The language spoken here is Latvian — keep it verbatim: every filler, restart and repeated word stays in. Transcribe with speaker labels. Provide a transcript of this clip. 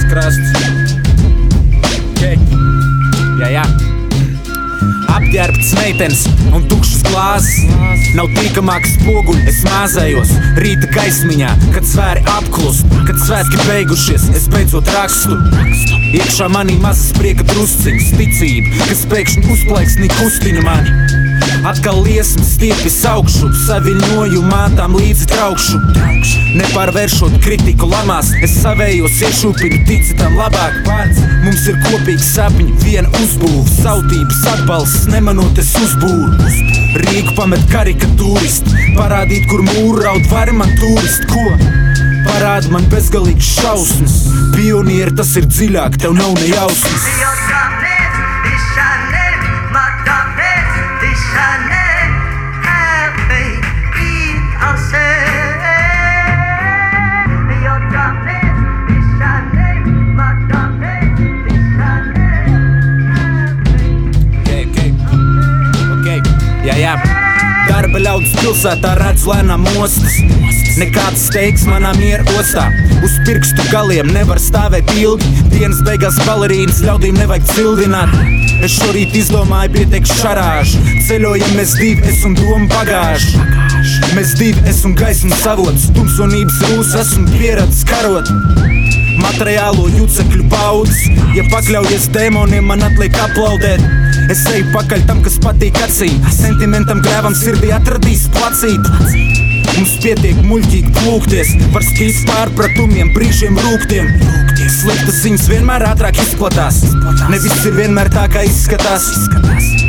Speaker 1: krastus. Okay. Jā, jā. Apģērbts meitenes un tukšas glāzes. Nav tīkamāks spoguļi, es māzējos rīta gaismiņā, kad svēri apklust. Kad svētki beigušies, es beidzot rakstu. Iekšā manī mazas prieka drusciņas, ticība, kas pēkšņi uzplaiksnī kustina mani. Atkal liesmas stiepjas augšu, saviļņoju mātām līdzi traukšu. Nepārvēršot kritiku lamās, es savējos iešūpinu, tici tam labāk vārds. Mums ir kopīgi sapņi, viena uzbūve, sautības atbalsts, nemanot es uzbūru. Rīgu pamet karikatūristi, parādīt, kur mūru raud vari man turisti. Ko? Parāda man bezgalīgs šausmas, pionieri tas ir dziļāk, tev nav ne jausmas. Jā, jā. Darba ļaudis pilsētā redz lēnām ostas. Nekāds steigs manā miera ostā. Uz pirkstu galiem nevar stāvēt ilgi. Dienas beigās balerīnas ļaudīm nevajag cildināt. Es šorīt izdomāju pieteikt šarāžu. Ceļojam mēs divi, es un doma bagāžu. Mēs divi, es un gaismas avots. Tumsonības rūs esmu pieradis karot. Materiālo jucekļu baudas. Ja pakļaujies dēmoniem, man atliek aplaudēt. Es eju pakaļ tam, kas patīk acī. Sentimentam grēvam sirdī atradīs placīt. Mums pietiek muļķīgi plūkties, par spīti pārpratumiem, brīžiem rūgtiem. Sliktas ziņas vienmēr ātrāk izplatās. Ne viss ir vienmēr tā, kā izskatās.